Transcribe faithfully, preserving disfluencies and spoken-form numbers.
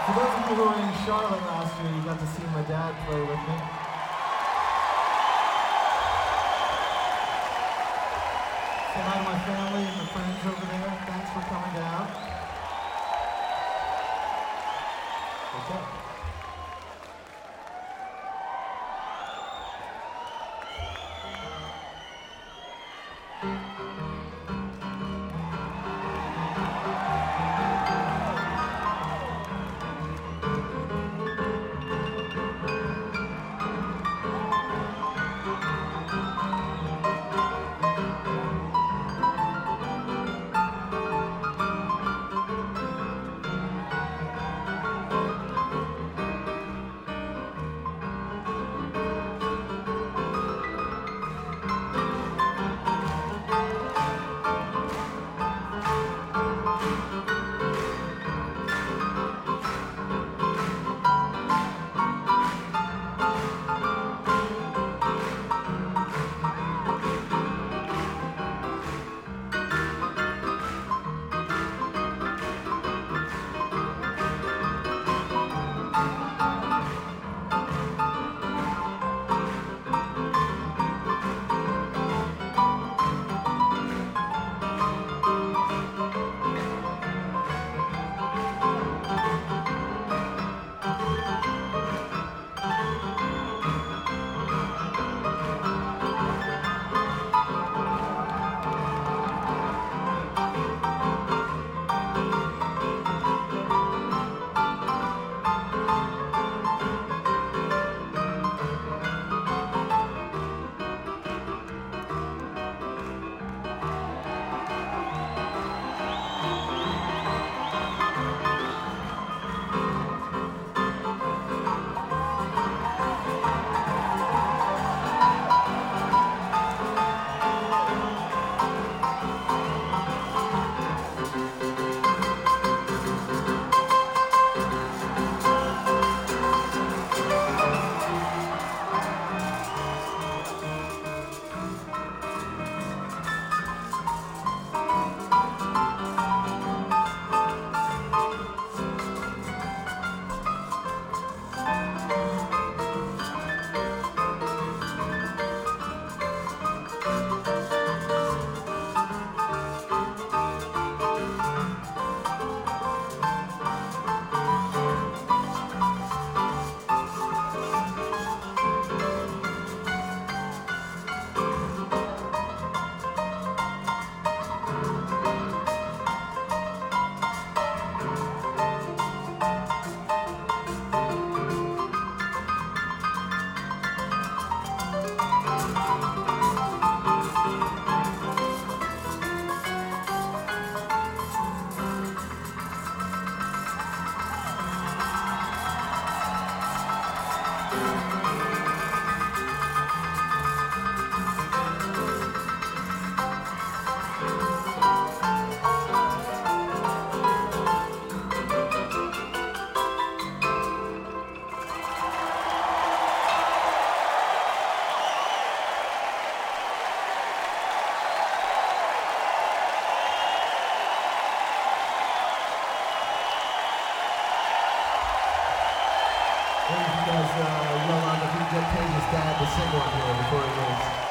For those of you who were in Charlotte last year, you got to see my dad play with me. Say hi to my family and the friends over there. Thanks for coming down. Okay. Ladies and guys, uh, yell out if we can get Cage's dad to sing one here before he leaves.